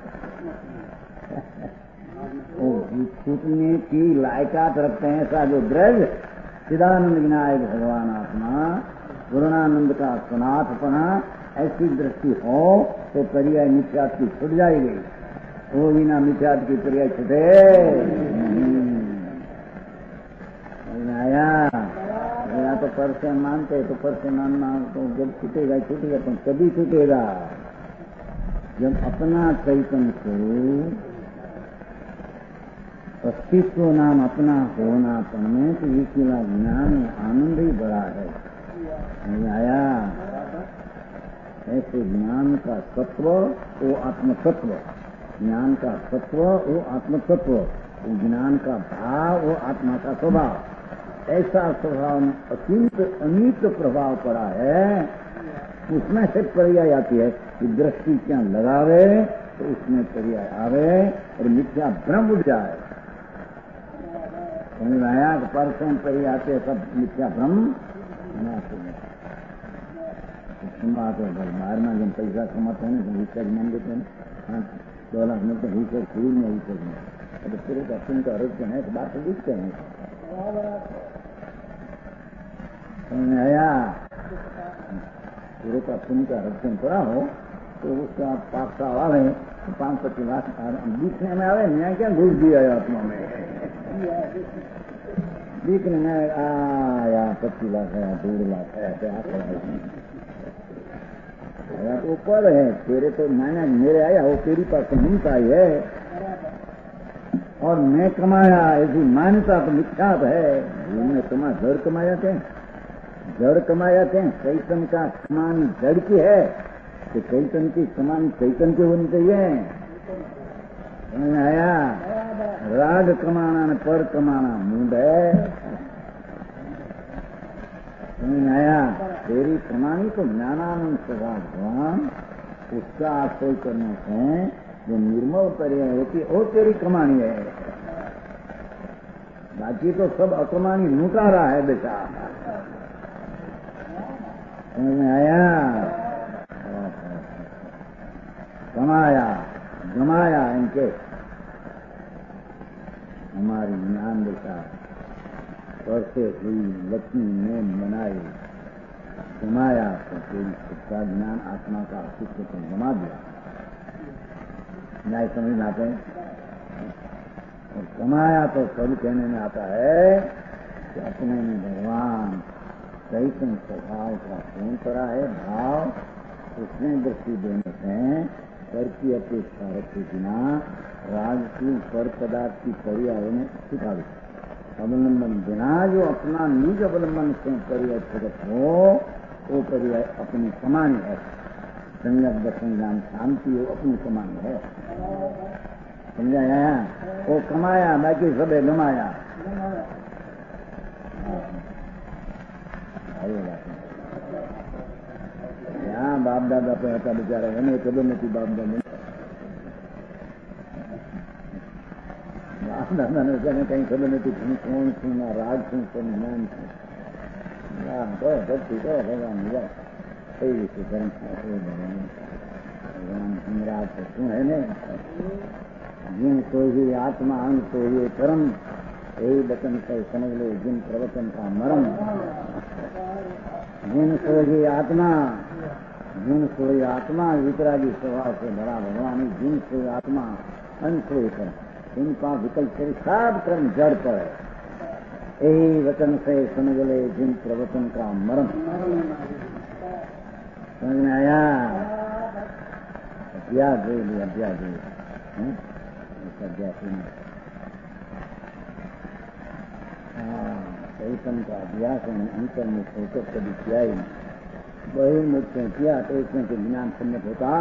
छूटने की लायकात रखते हैं ऐसा जो द्रव्य चिदानंद विनायक भगवान आत्मा पूर्णानंद का सनाथपना, ऐसी दृष्टि हो तो पर्याय मिथ्यात की छूट जाएगी। वो बिना मिथ्यात की पर्याय छूटे आया। या तो पर से मानते तो पर से मानना तो जब छूटेगा छूटेगा, तो कभी छूटेगा जब अपना चैतन्य स्वरूप अस्तित्व नाम अपना होनापन में तो ये केवल ज्ञान आनंद ही बड़ा है। आया ऐसे ज्ञान का तत्व वो आत्मतत्व, ज्ञान का तत्व वो आत्मतत्व, ज्ञान का भाव वो आत्मा का स्वभाव, ऐसा स्वभाव में अचिंत अनित प्रभाव पड़ा है। उसमें से पर्याय आती है कि दृष्टि क्या लगावे तो उसमें पर्याय आवे और मिथ्या भ्रम उठ जाए। समझ में आया कि परसों पर्याय आते सब मिथ्या भ्रम ना सुने। बात है बाहर में जब पैसा कमाते हैं तो रिचार्ज मान देते हैं डॉलर में तो रिचार्ज फ्री में रिचार्ज में अगर पूरे दर्शन का आरोग्य है तो बात दिखते हैं। समझ में आया? पूरे का पुण्य का रक्षण करा हो तो उसका पाँच साल आवे तो पाँच पच्चीस लाख दिखने में आवे। मैं क्या घुस दिया आत्मा में दिखने में आया पच्चीस लाख है डेढ़ लाख है तो ऊपर है तेरे तो मैंने मेरे आया वो तेरी पास मिलता ही है और मैं कमाया ऐसी मान्यता तो मिथ्यात है। मैं कमा जड़ कमाया थे जड़ कमाया थे चैतन का कमानी जड़ की है तो चैतन की कमानी चैतन की होनी चाहिए। समझ में आया? राग कमाना न पर कमाना मूड है। समझ में आया? तेरी कमानी तो ज्ञानानंद सदा भगवान उसका आश्रय करने से जो निर्मल पर्याय होती है वो तेरी कमानी है। बाकी तो सब अकमानी लूटा रहा है बेटा। समझ में आया? कमाया जमाया इनके हमारी ज्ञान बेटा करते हुई लक्ष्मी ने बनाई जमाया तो तेरी शिक्षा ज्ञान आत्मा का अस्तित्व को जमा दिया। न्याय समझ में आते हैं। और कमाया तो सब कहने में आता है कि अपने में भगवान चैतन्य स्वभाव का कौन करा है भाव उसमें दृष्टि देने से कर की अपेक्षा रखे बिना राग की पर पदार्थ की पर्याय में सिखा दी। अवलंबन बिना जो अपना निज अवलंबन से पर्याय प्रकट हो वो पर्याय अपनी कमानी है। संयम दर्शन ज्ञान शांति हो अपनी कमानी है। समझाया? वो कमाया बाकी सबे गमाया। यहाँ बाप दादा पे होता बेचारा है नहीं कदम नहीं बाप दादा बाप दादा ने कहने कहीं खबर नहीं थी कौन सुना राग सुन सुन ज्ञान तो भक्ति तो भगवान मिला कई विषय कर्म भगवान भगवान सम्राट तो सुन है नहीं जिन तो ही आत्मा अंग तो ये कर्म यही बचन से समझ लो जिन प्रवचन का मरम जिन सोई आत्मा जिन सोई आत्मा वितरागी स्वभाव से भरा भगवान जिन सोई आत्मा अनसोई कर्म इनका विकल्प सब कर्म जड़ पर है। यही वचन से समझ ले जिन प्रवचन का मरम। समझ में आया? अभ्यास दे लिया अभ्यास दे चैतन का अभ्यास अंतर में सोचो कभी किया ही नहीं। वही मुझसे किया तो इसमें के ज्ञान सम्मत होता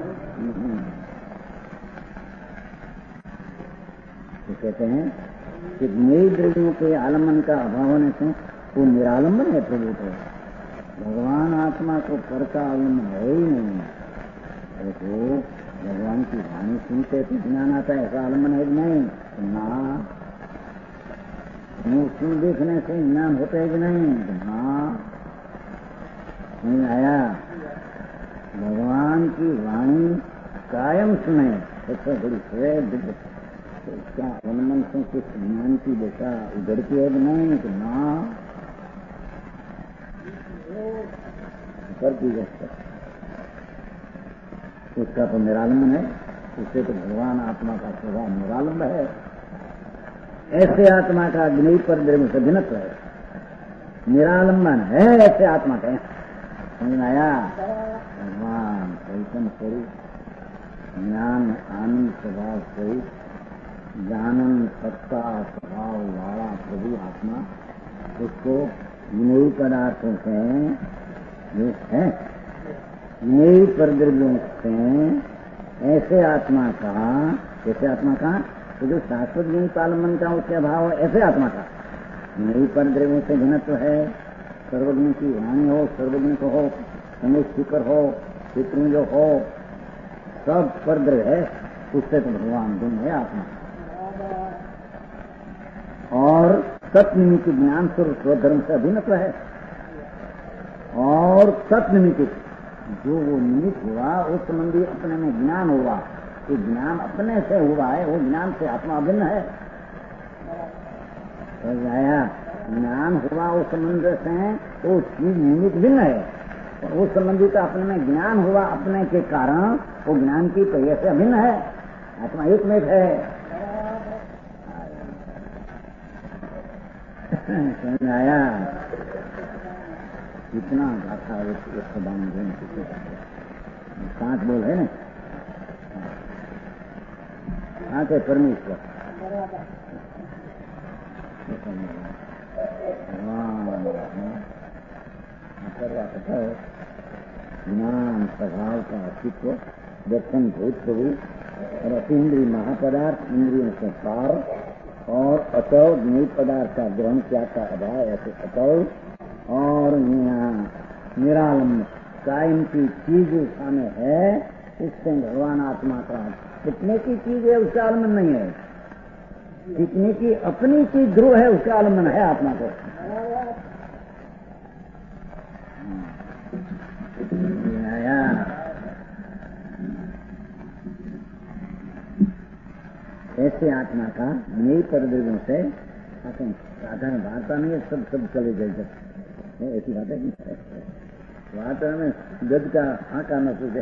तो कहते हैं कि नई द्रव्यों के आलम्बन का अभाव होने से वो निरालंबन है प्रभु को। भगवान आत्मा को पर का आलम्बन है ही नहीं। अरे तो भगवान की वाणी सुनते तो ज्ञान आता है ऐसा आलम्बन है कि नहीं ना मुँह सुन देखने से ज्ञान होता है कि नहीं ना नहीं आया। भगवान की वाणी कायम सुने सबसे बड़ी श्रेय तो उसका अवलंबन से कुछ ज्ञान की दशा उधरती है कि नहीं तो ना करती है उसका तो निरालंबन है। उससे तो भगवान आत्मा का स्वभाव निरालंब है। ऐसे आत्मा का ज्ञानी पर द्रव्य से भिन्नत्व है निरालंबन है ऐसे आत्मा का। समझ में आया? भगवान चैतन्य स्वरूप ज्ञान आनंद स्वभाव स्वरूप जानन सत्ता स्वभाव वाला प्रभु आत्मा उसको नई पदार्थों से जो है नई परद्रव्यों से ऐसे आत्मा का ऐसे आत्मा का तो जो शाश्वत गुण पालमन का उसके अभाव है ऐसे आत्मा का नई परद्रव्यों से घनत्व है। सर्वज्ञ की वाणी हो सर्वज्ञ को हो समुच शिखर हो, पितृंज हो, सब परद्रव्य है, उससे तो भगवान भिन्न है आत्मा। और तत्निमित्त ज्ञान स्वरूप स्वधर्म से अभिन्न है। और तत्निमित्त जो वो निमित्त हुआ उस संबंधी अपने में ज्ञान हुआ, तो ज्ञान अपने से हुआ है, वो ज्ञान से आत्मा अभिन्न है। आया ज्ञान हुआ उस संबंध से, तो चीज निमित्त भिन्न है। और उस संबंधी का अपने में ज्ञान हुआ अपने के कारण, वो ज्ञान की पहिया से अभिन्न है। आत्मा एक में है। समझ आया? इतना गाथा एक सांच बोल है ना, सांच है परमेश्वर। ज्ञान स्वभाव का अस्तित्व, दर्शन भूत हुई और अतीन्द्रिय महापदार्थ, इंद्रियों से पार और अटल ज्ञेय पदार्थ का ग्रहण क्या का अभाव, ऐसे अटल और निरालंब कायम की चीज सामने है, उससे भगवान आत्मा का कितने की चीज है उसका आलम्बन नहीं है, कितने की अपनी चीज ध्रुव है उसका आलम्बन है आत्मा को। ऐसे आत्मा का नई परद्रव्यों से साधारण वार्ता में सब सब चले जाए, ऐसी बात है। वार्ता में गद का आका न सोचे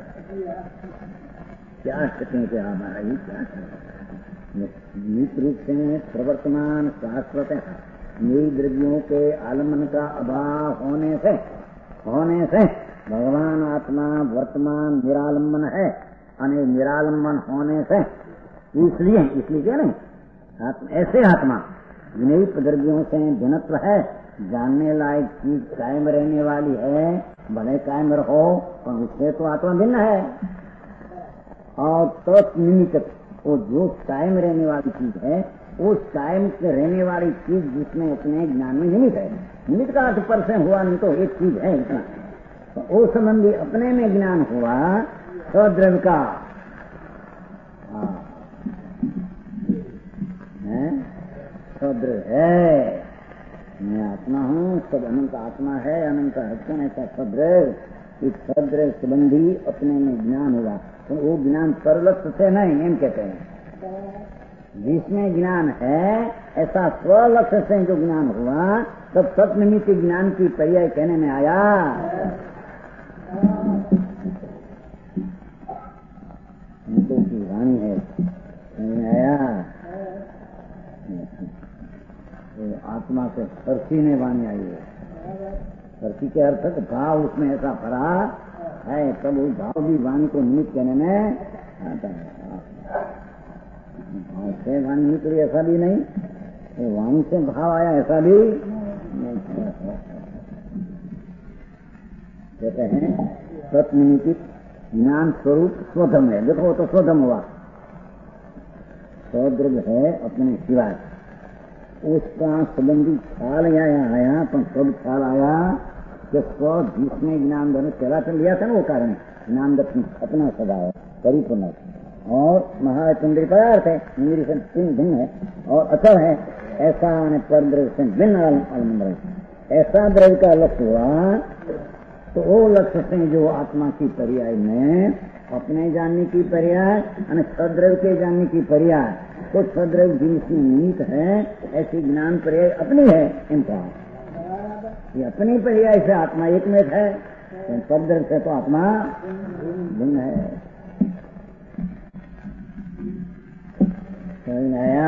क्या सकें कि हमारा ही क्या नित रूप से प्रवर्तमान शाश्वत नई द्रव्यों के आलम्बन का अभाव होने से होने से भगवान आत्मा वर्तमान निरालंबन है। अने निरालंबन होने से इसलिए इसलिए क्या नहीं आत्मा, ऐसे आत्मा नई द्रव्यों से भिन्नत्व है, जानने लायक चीज कायम रहने वाली है, भले कायम रहो पर उससे तो आत्मा भिन्न है। और तत्निमित्त वो जो कायम रहने वाली चीज है, उस कायम से रहने वाली चीज जिसमें अपने ज्ञान में निमित्त है, निमित्त का अर्थ पर से हुआ नहीं तो एक चीज है इतना, तो वो संबंधी अपने में ज्ञान हुआ स्वद्रव्य का स्वद्रव्य है। मैं आत्मा हूँ, सब अनंत आत्मा है, अनंत हत्या ऐसा स्वद्रव्य, इस स्वद्रव्य संबंधी अपने में ज्ञान हुआ, तो वो ज्ञान परलक्ष्य से नहीं, एम कहते हैं। जिसमें ज्ञान है ऐसा स्वलक्ष्य से जो ज्ञान हुआ, तब तत्निमित्त ज्ञान की पर्याय कहने में आया। उनको की वाणी है, कहने में आया तो आत्मा से फर्सी ने वाणी आई है। फर्सी के अर्थ तो भाव उसमें ऐसा भरा है, तब उस भाव भी वाणी को निमित्त कहने में आता है। भाव से वाणी निकली ऐसा भी नहीं, तो वाणी से भाव आया ऐसा भी नहीं। कहते हैं तत्निमित्त ज्ञान स्वरूप स्वधर्म है। देखो तो स्वधर्म हुआ, स्वद्रव्य है अपने सिवाय, उसका संबंधी ख्याल आया आया तो सब ख्याल आया कि स्व जिसमें ज्ञान धन चला चल लिया था ना, वो कारण ज्ञान दर्शन अपना स्वभाव परिपूर्ण और महाचंद्री पदार्थ है, इंद्रिय से भिन्न है और अचल है, ऐसा परद्रव्य से भिन्न आलम्बन है। ऐसा द्रव्य का लक्ष्य हुआ तो वो लक्ष्य से जो आत्मा की पर्याय में अपने जानने की पर्याय और सद्रव्य के जानने की पर्याय, तो सद्रव्य जिसमें निहित है ऐसी ज्ञान पर्याय अपनी है इनका, ये अपनी पर्याय से आत्मा एक में है, सद्रव्य से तो आत्मा भिन्न है। समझ आया?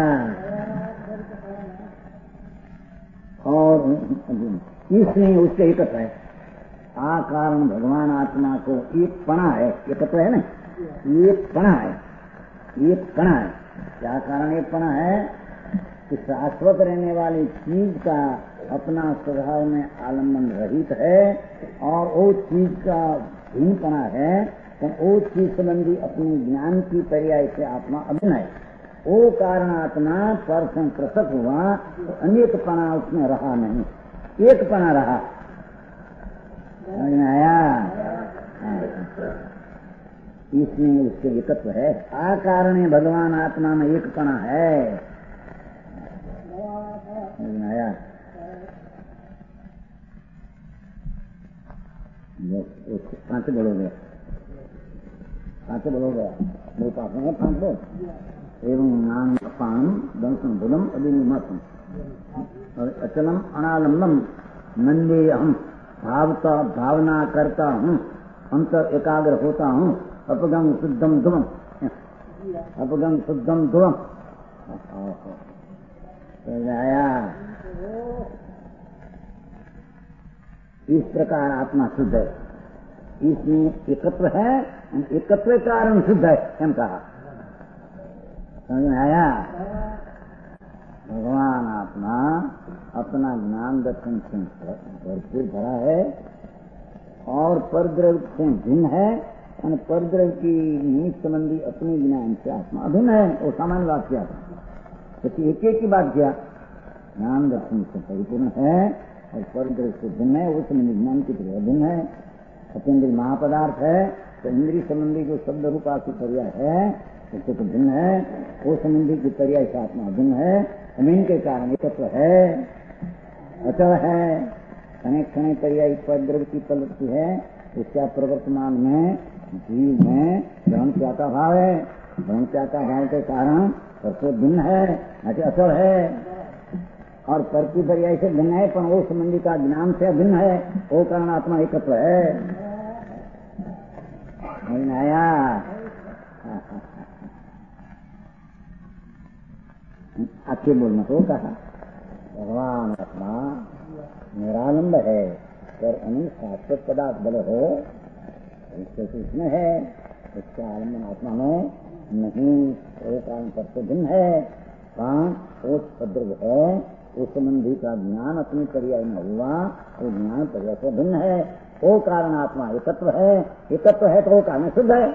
और इसलिए उसके एकत्र है आ कारण भगवान आत्मा को एक पणा है, एकत्र है ना, एक पणा है, एक पणा है। क्या कारण एक पणा है कि शाश्वत रहने वाली चीज का अपना स्वभाव में आलम्बन रहित है और वो चीज का भिन्नपणा है, तो वो चीज संबंधी अपने ज्ञान की पर्याय से आत्मा अभिन्न है। वो कारण आत्मा पर से पृथक हुआ तो अनेक पणा उसमें रहा नहीं, एक पणा रहा। समझ में आया? इसमें उसके एकत्व है। आकारणे भगवान आत्मा में एकपणा है। आया पांच बोलोगे, पांच बोलोगे, दो पांच में पांच बोल एवं नाम पान दंशन बुलम अभिनिमतम और अचलम अनालम्बम नंदे अहम भावता भावना करता हूँ, अंतर एकाग्र होता हूँ, अपगम शुद्धम ध्रुवम, अपगम शुद्धम ध्रुवम। आया इस प्रकार आत्मा शुद्ध है, इसमें एकत्व है, एकत्व कारण शुद्ध है। एम कहा, समझ में आया? भगवान आत्मा अपना ज्ञान दर्शन से भरपूर भरा है और परद्रव्य से भिन्न है, और परद्रव्य की निमित्त संबंधी अपने ज्ञान से आत्मा अभिन्न है। वो सामान्य बात किया, क्योंकि एक एक की बात किया, ज्ञान दर्शन से परिपूर्ण है और परद्रव्य से भिन्न है, वो संबंधी ज्ञान की तरह भिन्न है। अतीन्द्रिय महापदार्थ है तो इंद्रिय संबंधी जो शब्द रूपा की पर्याय है उससे तो भिन्न है, वो संबंधी की पर्याय से आत्मा भिन्न है। अमीन के कारण एकत्व है, अचल है, क्षण क्षण पर्याय परद्रव्य की पलटती है। इसका प्रवर्तमान में जीव में ग्रहण त्यागा भाव है, ग्रहण त्यागा भाव के कारण परसों भिन्न है, अचल है और परती पर्याय से भिन्न है, पर वो संबंधी का ज्ञान से भिन्न है, वो कारण आत्मा एकत्व है। आया अच्छे बोलना तो कहा, भगवान आत्मा निरालंब है, पर अनेक शाश्वत पदार्थ बल हो इससे कुछ में है, इसका आलम्बन आत्मा में नहीं, वो कारण परसों भिन्न है। प्राण कोष पद्रव है, उस संबंधी का ज्ञान अपनी पर्याय में हुआ, वो ज्ञान पर्याय से भिन्न है, वो कारण आत्मा एकत्व है। एकत्व है तो वो कारण शुद्ध है।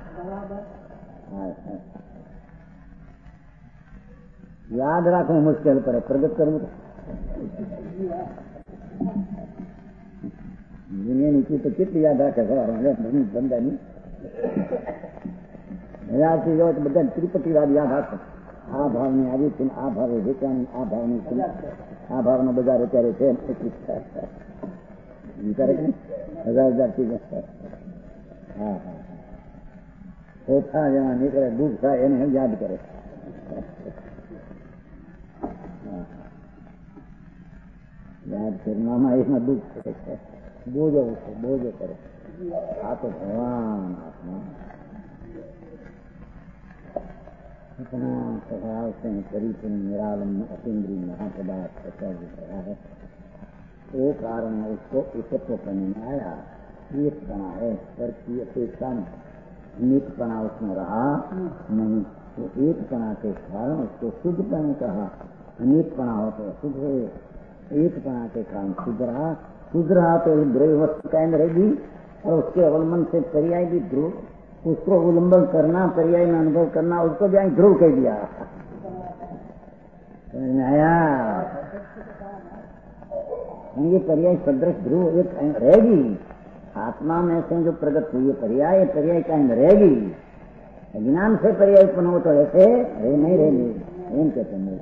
याद रखो, मुश्किल पर प्रगत करूँ दुनिया नीचे तो कितनी याद रखेगा, बंदा नहीं हजार चीज हो तो બધા ત્રિપતિ વાત યાદ રાખો। આ ભાવને આવી છે, આ ભાવે વેચાણ, આ ભાવની આ ભાવનો બજાર અત્યારે છે વિચારે કે હજાર હજાર ચીજ। હા હા ઓછા જેમાં નીકળે દુઃખ થાય એને યાદ કરે। યાદ કરનામાં એમાં દુઃખ છે, બોજો બોજો કરે। આ તો ભગવાન આત્મા अपना स्वभाव से परिपूर्ण निरालंब अतीन्द्रिय महापदार्थ रहा है, वो कारण उसको एकत्व करने में आया। एक पना है पर की अपेक्षा में अनेक पना उसमें रहा नहीं, तो एक पना के कारण उसको शुद्ध पन कहा। अनेक पना हो तो शुद्ध है, एक पना के कारण शुद्ध रहा। शुद्ध रहा तो द्रव्य वस्तु कायम रहेगी और उसके अवलंबन से पर्याय भी ध्रुव, उसको उल्लंघन करना, पर्याय में अनुभव करना, उसको भी ध्रुव कह दिया। आया ये पर्याय सदृश ध्रुव एक रहेगी, आत्मा में से जो प्रगट हुई है पर्याय, पर्याय कायम रहेगी। ज्ञान से पर्याय उत्पन्न हो तो ऐसे रहे नहीं रहेगी, एम कहते हैं।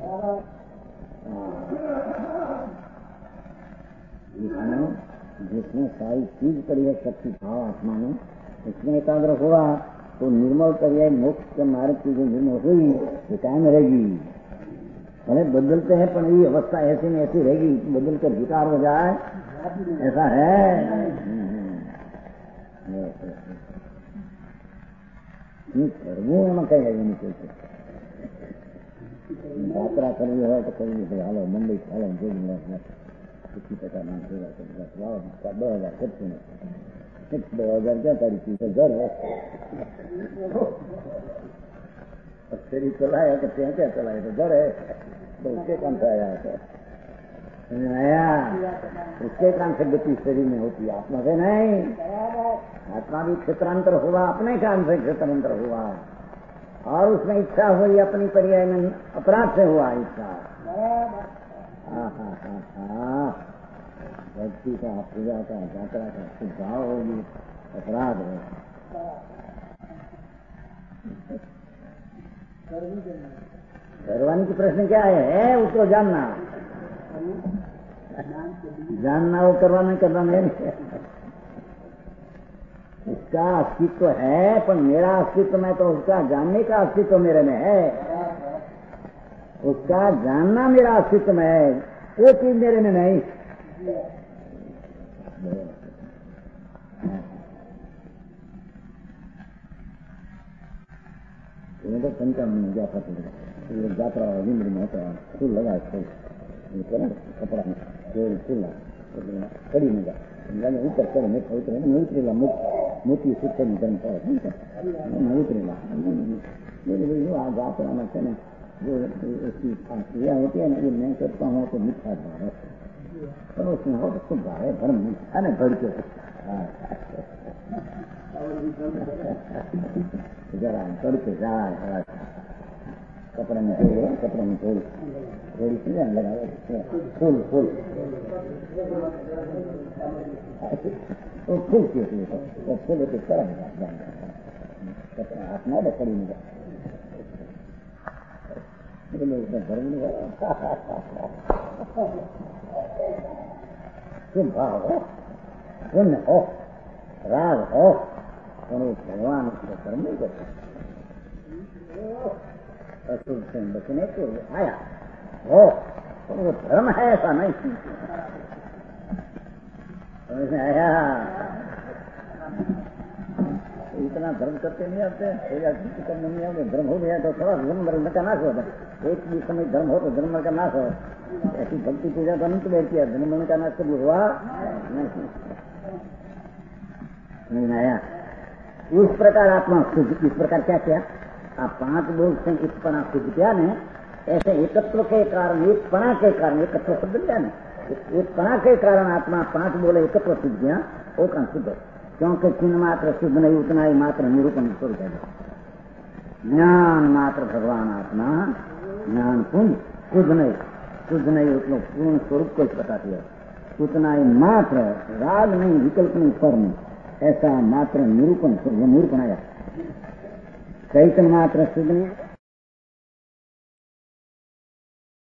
जिसमें सारी चीज पड़ी है शक्ति भाव आत्मा में, इसमें एकाग्र हुआ तो निर्मल पर्याय मोक्ष के मार्ग की जो निर्मल हुई वो कायम रहेगी। भले बदलते हैं पर ये अवस्था ऐसी में ऐसी रहेगी, बदल कर विकार हो जाए ऐसा है। करवू एम कहे यात्रा करवी हो तो कभी हालो मुंबई हालो जो किसी प्रकार नाम सेवा दो हजार करते दो हजार क्या तारीख से घर है फेरी चलाया करते हैं, क्या चलाए तो घर है, तो उसके काम से आया है, आया उसके काम से गति शरीर में होती है, आत्मा से नहीं। आत्मा भी क्षेत्रांतर हुआ, अपने काम से क्षेत्रांतर हुआ और उसमें इच्छा हुई अपनी पर्याय में अपराध से हुआ इच्छा। हाँ हाँ हाँ हाँ भक्ति का, पूजा का, यात्रा का सुझाव होगी, अपराध है। करवाने की प्रश्न क्या है, है उसको जानना, जानना वो करवाना करना नहीं। उसका अस्तित्व है, पर मेरा अस्तित्व में तो उसका जानने का अस्तित्व मेरे में है। उसका जानना मेरा अस्तित्व में है, वो चीज मेरे में नहीं। तो संख्या में क्या पता जात्रा नींद में होता है, फूल लगा फूल कपड़ा में फूल फूल कड़ी में जा ऊपर चढ़े में उतरे नहीं उतरेला मोती सूत्र में जन्म पाए उतरेला जात्रा में है जो उसकी क्रिया होती है ना, ये मैं करता हूँ तो मीठा भाव पर उसमें हो तो खूब भाव है, धर्म मीठा ना भर के जरा तड़के जा कपड़े में जोड़ो, कपड़े में जोड़ थोड़ी सी लगा फूल फूल वो फूल के वो फूल के तरह कपड़ा हाथ में कड़ी में धर्म शुभ भाव हो, पुण्य हो, राग हो, भगवान उसको कर्म नहीं करते। अशुभ से बचने को आया हो, तो वो धर्म है, ऐसा नहीं समझ में आया। इतना धर्म करते नहीं आते, करने नहीं आते, धर्म हो गया तो थोड़ा धर्म धर्म का नाश होता है। एक भी समय धर्म हो तो धर्म का नाश हो, ऐसी भक्ति पूजा तो अनंत बैठती है, धर्म का नाश कभी हुआ नहीं। समझ में आया। उस प्रकार आत्मा शुद्ध, इस प्रकार क्या किया, आप पांच बोल से एक पना शुद्ध किया ने, ऐसे एकत्व के कारण, एक पना के कारण एकत्व शुद्ध किया ने, एक पना के कारण आत्मा पांच बोले एकत्व शुद्ध किया, वो कौन शुद्ध, क्योंकि चिन्ह मात्र शुद्ध नहीं, उतना ही मात्र निरूपण स्वरूप है। ज्ञान मात्र भगवान आत्मा, ज्ञान पुण्य शुद्ध नहीं, शुद्ध नहीं उसको पूर्ण स्वरूप को बता दिया, उतना ही मात्र, राग नहीं, विकल्प नहीं, पर नहीं, ऐसा मात्र निरूपण निरूपण आया। चैतन्य मात्र शुद्ध नहीं